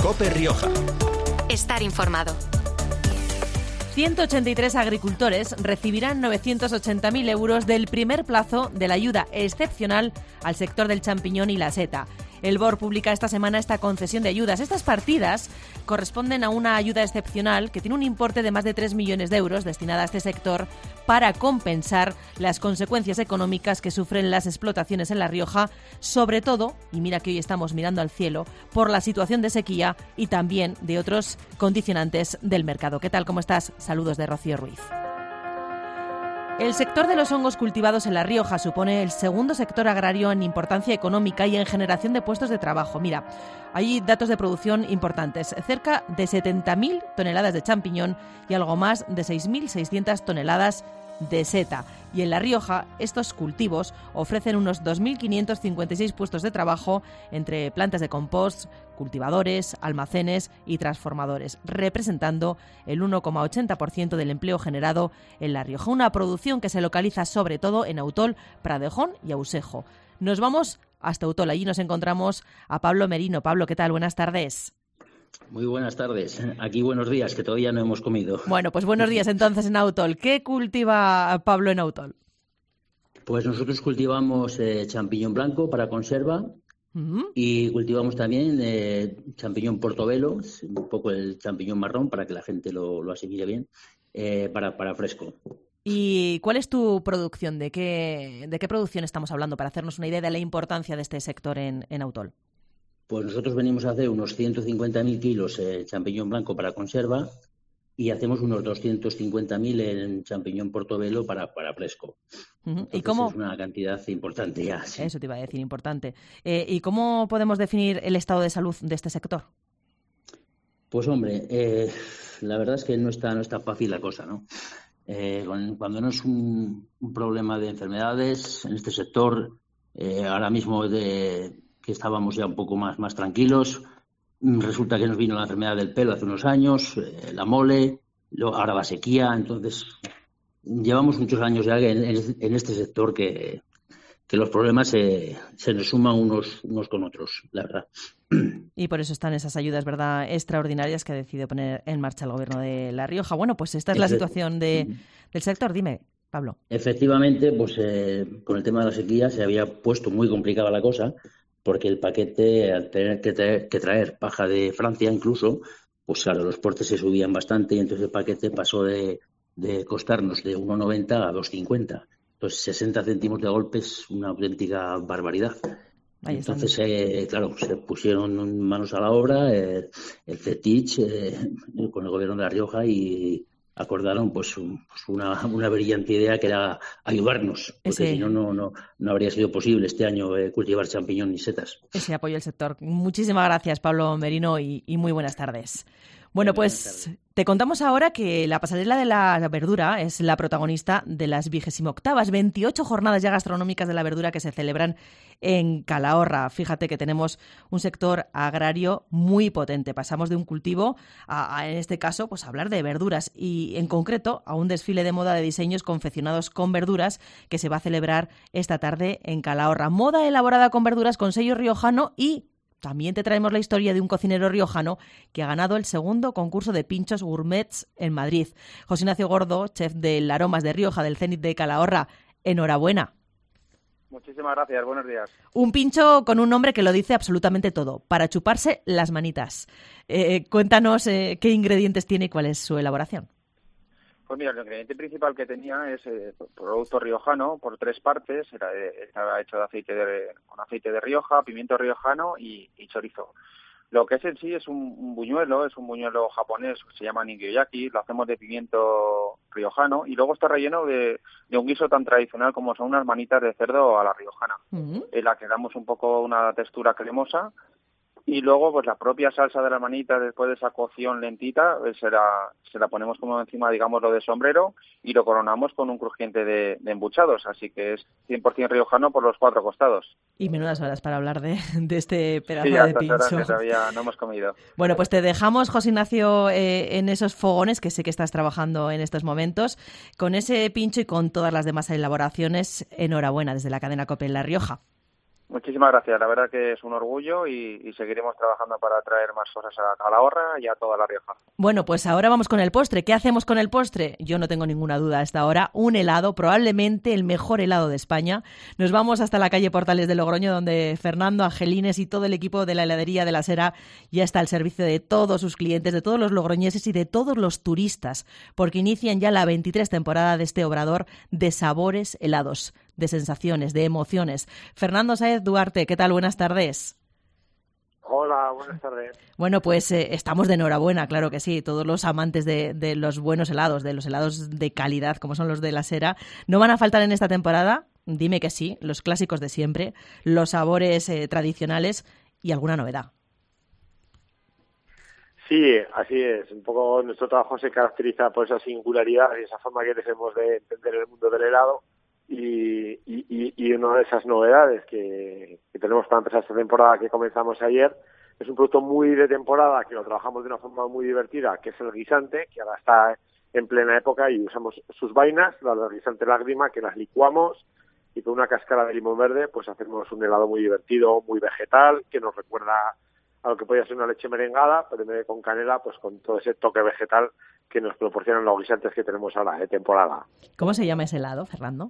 COPE Rioja. Estar informado. 183 agricultores recibirán 980.000 euros del primer plazo de la ayuda excepcional al sector del champiñón y la seta. El BOR publica esta semana esta concesión de ayudas. Estas partidas corresponden a una ayuda excepcional que tiene un importe de más de 3 millones de euros destinada a este sector para compensar las consecuencias económicas que sufren las explotaciones en La Rioja, sobre todo, y mira que hoy estamos mirando al cielo, por la situación de sequía y también de otros condicionantes del mercado. ¿Qué tal? ¿Cómo estás? Saludos de Rocío Ruiz. El sector de los hongos cultivados en La Rioja supone el segundo sector agrario en importancia económica y en generación de puestos de trabajo. Mira, hay datos de producción importantes. Cerca de 70.000 toneladas de champiñón y algo más de 6.600 toneladas de seta. Y en La Rioja estos cultivos ofrecen unos 2.556 puestos de trabajo entre plantas de compost, cultivadores, almacenes y transformadores, representando el 1,80% del empleo generado en La Rioja. Una producción que se localiza sobre todo en Autol, Pradejón y Ausejo. Nos vamos hasta Autol. Allí nos encontramos a Pablo Merino. Pablo, ¿qué tal? Buenas tardes. Muy buenas tardes. Aquí buenos días, que todavía no hemos comido. Bueno, pues buenos días entonces en Autol. ¿Qué cultiva Pablo en Autol? Pues nosotros cultivamos champiñón blanco para conserva y cultivamos también champiñón portobelo, un poco el champiñón marrón para que la gente lo asimile bien, para fresco. ¿Y cuál es tu producción? ¿De qué producción estamos hablando para hacernos una idea de la importancia de este sector en Autol? Pues nosotros venimos a hacer unos 150.000 kilos champiñón blanco para conserva y hacemos unos 250.000 en champiñón portobelo para fresco. ¿Y cómo? Es una cantidad importante ya. Sí. Eso te iba a decir, importante. ¿Y cómo podemos definir el estado de salud de este sector? Pues hombre, la verdad es que no está fácil la cosa, ¿no? Cuando no es un problema de enfermedades en este sector, ahora mismo que estábamos ya un poco más tranquilos. Resulta que nos vino la enfermedad del pelo hace unos años, la mole, ahora la sequía. Entonces, llevamos muchos años ya en este sector que los problemas se nos suman unos con otros, la verdad. Y por eso están esas ayudas, ¿verdad?, extraordinarias que ha decidido poner en marcha el Gobierno de La Rioja. Bueno, pues esta es la situación del sector. Dime, Pablo. Efectivamente, pues con el tema de la sequía se había puesto muy complicada la cosa, porque el paquete, al tener que traer paja de Francia incluso, pues claro, los portes se subían bastante y entonces el paquete pasó de costarnos de 1,90 a 2,50. Entonces 60 céntimos de golpe es una auténtica barbaridad. Entonces, claro, se pusieron manos a la obra, el CETICH con el Gobierno de La Rioja y acordaron pues una brillante idea que era ayudarnos, porque si no habría sido posible este año cultivar champiñón ni setas. Ese apoyo al sector. Muchísimas gracias, Pablo Merino, y muy buenas tardes. Bueno, pues te contamos ahora que la pasarela de la verdura es la protagonista de las 28ª 28 jornadas ya gastronómicas de la verdura que se celebran en Calahorra. Fíjate que tenemos un sector agrario muy potente. Pasamos de un cultivo en este caso, pues a hablar de verduras y en concreto a un desfile de moda de diseños confeccionados con verduras que se va a celebrar esta tarde en Calahorra. Moda elaborada con verduras con sello riojano y también te traemos la historia de un cocinero riojano que ha ganado el segundo concurso de pinchos gourmets en Madrid. José Ignacio Gordo, chef del Aromas de Rioja del Zenit de Calahorra. Enhorabuena. Muchísimas gracias, buenos días. Un pincho con un nombre que lo dice absolutamente todo, para chuparse las manitas. Cuéntanos qué ingredientes tiene y cuál es su elaboración. Pues mira, el ingrediente principal que tenía es producto riojano por 3 partes. Estaba hecho con aceite de Rioja, pimiento riojano y chorizo. Lo que es en sí es un buñuelo japonés que se llama nigioyaki. Lo hacemos de pimiento riojano y luego está relleno de un guiso tan tradicional como son unas manitas de cerdo a la riojana, en la que damos un poco una textura cremosa. Y luego, pues la propia salsa de la manita, después de esa cocción lentita, se la ponemos como encima, digámoslo, de sombrero y lo coronamos con un crujiente de embuchados. Así que es 100% riojano por los 4 costados. Y menudas horas para hablar de este pedazo de pincho. Sí, horas que todavía no hemos comido. Bueno, pues te dejamos, José Ignacio, en esos fogones, que sé que estás trabajando en estos momentos, con ese pincho y con todas las demás elaboraciones. Enhorabuena desde la cadena COPE en La Rioja. Muchísimas gracias, la verdad que es un orgullo y seguiremos trabajando para traer más cosas a Calahorra y a toda La Rioja. Bueno, pues ahora vamos con el postre. ¿Qué hacemos con el postre? Yo no tengo ninguna duda hasta ahora. Un helado, probablemente el mejor helado de España. Nos vamos hasta la calle Portales de Logroño, donde Fernando Angelines y todo el equipo de la heladería de La Sera ya está al servicio de todos sus clientes, de todos los logroñeses y de todos los turistas, porque inician ya la 23 temporada de este obrador de sabores helados, de sensaciones, de emociones. Fernando Sáez Duarte, ¿qué tal? Buenas tardes. Hola, buenas tardes. Bueno, pues estamos de enhorabuena, claro que sí. Todos los amantes de los buenos helados, de los helados de calidad, como son los de La Sera, ¿no van a faltar en esta temporada? Dime que sí, los clásicos de siempre, los sabores tradicionales y alguna novedad. Sí, así es. Un poco nuestro trabajo se caracteriza por esa singularidad y esa forma que tenemos de entender el mundo del helado. Y una de esas novedades que tenemos para empezar esta temporada que comenzamos ayer es un producto muy de temporada que lo trabajamos de una forma muy divertida, que es el guisante, que ahora está en plena época y usamos sus vainas, las del guisante lágrima, que las licuamos y con una cáscara de limón verde pues hacemos un helado muy divertido, muy vegetal, que nos recuerda a lo que podría ser una leche merengada, pero en vez de con canela, pues con todo ese toque vegetal que nos proporcionan los guisantes que tenemos ahora de temporada. ¿Cómo se llama ese helado, Fernando?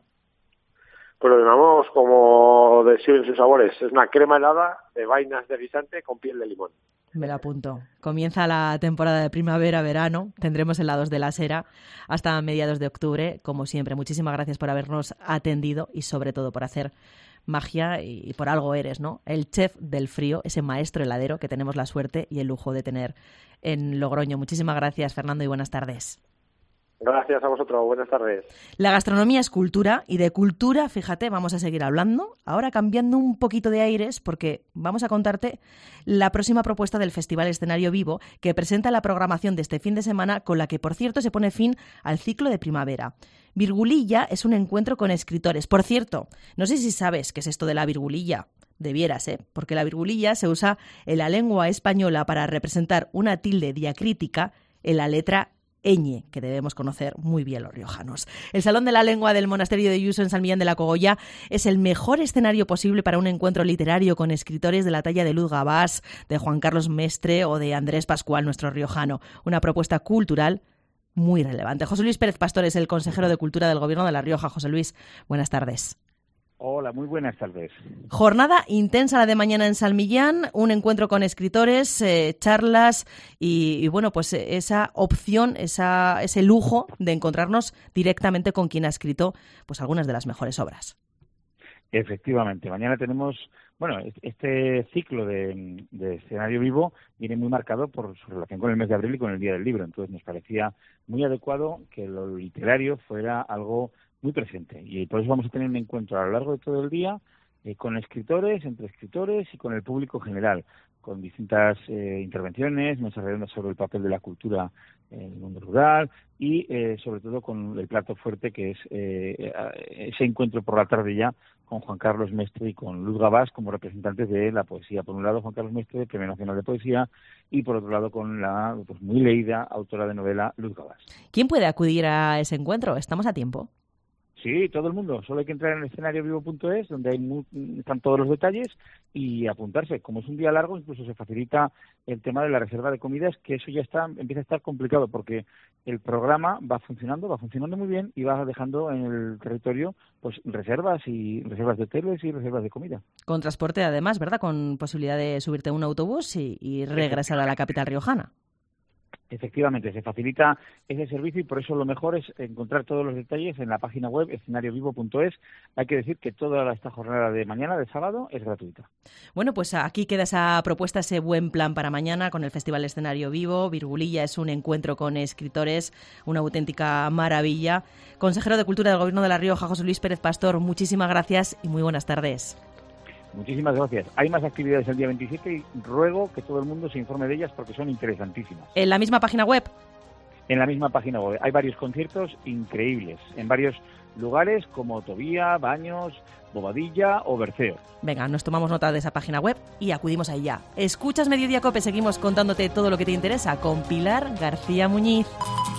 Pues lo llamamos como describen sus sabores. Es una crema helada de vainas de guisante con piel de limón. Me lo apunto. Comienza la temporada de primavera-verano. Tendremos helados de La Sera hasta mediados de octubre. Como siempre, muchísimas gracias por habernos atendido y sobre todo por hacer magia y por algo eres, ¿no? El chef del frío, ese maestro heladero que tenemos la suerte y el lujo de tener en Logroño. Muchísimas gracias, Fernando, y buenas tardes. Gracias a vosotros, buenas tardes. La gastronomía es cultura y de cultura, fíjate, vamos a seguir hablando, ahora cambiando un poquito de aires porque vamos a contarte la próxima propuesta del Festival Escenario Vivo que presenta la programación de este fin de semana con la que, por cierto, se pone fin al ciclo de primavera. Virgulilla es un encuentro con escritores. Por cierto, no sé si sabes qué es esto de la virgulilla. Debieras, porque la virgulilla se usa en la lengua española para representar una tilde diacrítica en la letra ñ, que debemos conocer muy bien los riojanos. El Salón de la Lengua del Monasterio de Yuso en San Millán de la Cogolla es el mejor escenario posible para un encuentro literario con escritores de la talla de Luz Gabás, de Juan Carlos Mestre o de Andrés Pascual, nuestro riojano. Una propuesta cultural muy relevante. José Luis Pérez Pastor es el consejero de Cultura del Gobierno de La Rioja. José Luis, buenas tardes. Hola, muy buenas tardes. Jornada intensa la de mañana en San Millán, un encuentro con escritores, charlas y bueno, pues esa opción, ese lujo de encontrarnos directamente con quien ha escrito pues algunas de las mejores obras. Efectivamente, mañana tenemos, bueno, este ciclo de escenario vivo viene muy marcado por su relación con el mes de abril y con el Día del Libro, entonces nos parecía muy adecuado que lo literario fuera algo muy presente y por eso vamos a tener un encuentro a lo largo de todo el día con escritores, entre escritores y con el público general, con distintas intervenciones, mesas redondas sobre el papel de la cultura en el mundo rural y sobre todo con el plato fuerte que es ese encuentro por la tarde ya con Juan Carlos Mestre y con Luz Gabás como representantes de la poesía. Por un lado Juan Carlos Mestre, Premio Nacional de Poesía, y por otro lado con la pues muy leída autora de novela Luz Gabás. ¿Quién puede acudir a ese encuentro? ¿Estamos a tiempo? Sí, todo el mundo. Solo hay que entrar en escenariovivo.es, donde están todos los detalles, y apuntarse. Como es un día largo, incluso se facilita el tema de la reserva de comidas, que eso ya empieza a estar complicado, porque el programa va funcionando muy bien y va dejando en el territorio pues reservas de hoteles y reservas de comida. Con transporte además, ¿verdad? Con posibilidad de subirte a un autobús y regresar a la capital riojana. Efectivamente, se facilita ese servicio y por eso lo mejor es encontrar todos los detalles en la página web escenariovivo.es. Hay que decir que toda esta jornada de mañana, de sábado, es gratuita. Bueno, pues aquí queda esa propuesta, ese buen plan para mañana con el Festival Escenario Vivo. Virgulilla es un encuentro con escritores, una auténtica maravilla. Consejero de Cultura del Gobierno de La Rioja, José Luis Pérez Pastor, muchísimas gracias y muy buenas tardes. Muchísimas gracias. Hay más actividades el día 27 y ruego que todo el mundo se informe de ellas porque son interesantísimas. ¿En la misma página web? En la misma página web. Hay varios conciertos increíbles en varios lugares como Tobía, Baños, Bobadilla o Berceo. Venga, nos tomamos nota de esa página web y acudimos a ella. Escuchas Mediodía Cope, seguimos contándote todo lo que te interesa con Pilar García Muñiz.